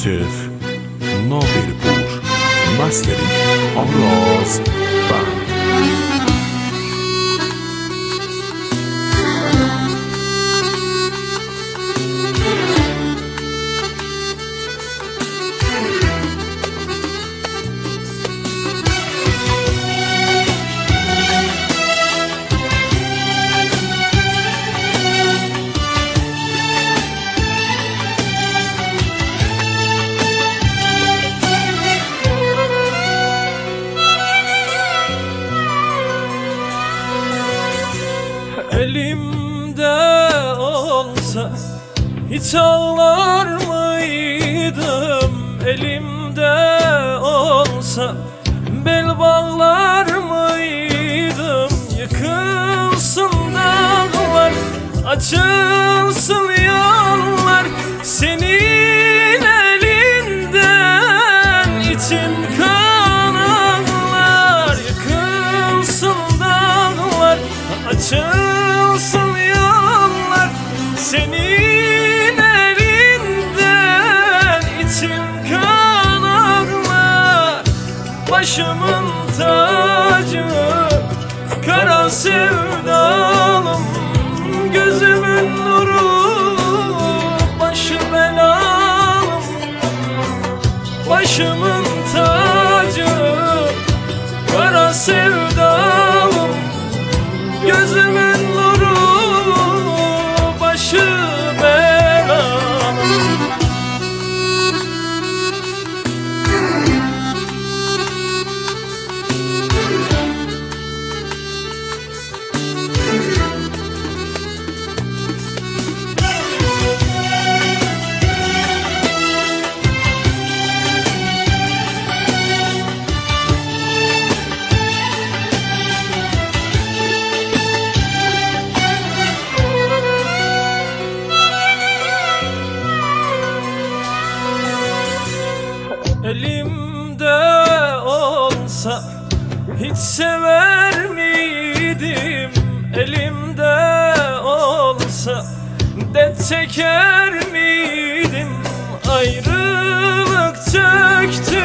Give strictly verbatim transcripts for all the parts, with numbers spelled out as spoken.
Yusuf Nobelpur Mastering Araz Band. Elimde olsa hiç ağlar mıydım? Elimde olsa bel bağlar mıydım? Yıkılsın dağlar, açılsın yollar, senin elinden içim kan ağlar. Yıkılsın dağlar, açılsın yollar, senin elinden içim kan ağlar. Başımın tacı, kara sevdalım, gözümün nuru, başı belalım. Başımın tacı, kara sevdalım, gözümün nuru, başı belalım. Elimde olsa hiç sever miydim? Elimde olsa dert çeker miydim? Ayrılık çöktü,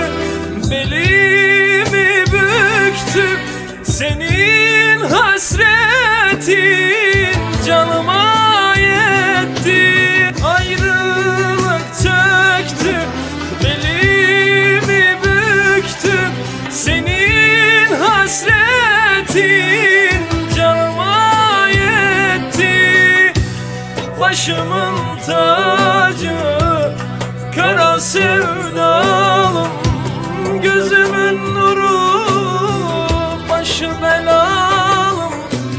belimi büktü, senin hasretin canıma yetti. Ayrılık çöktü, belimi büktü, senin hasretin canıma yetti. Başımın tacı, kara sevdalım, gözümün nuru, başı belalım.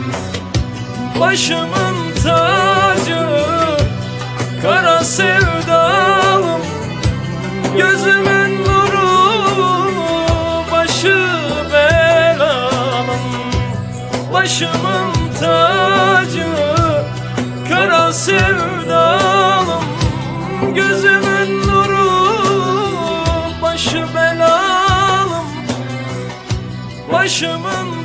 Başımın tacı, kara sevdalım, gözümün nuru, başı belalım. Başımın tacı, kara sevdalım, gözümün nuru, başı belalım. Başımın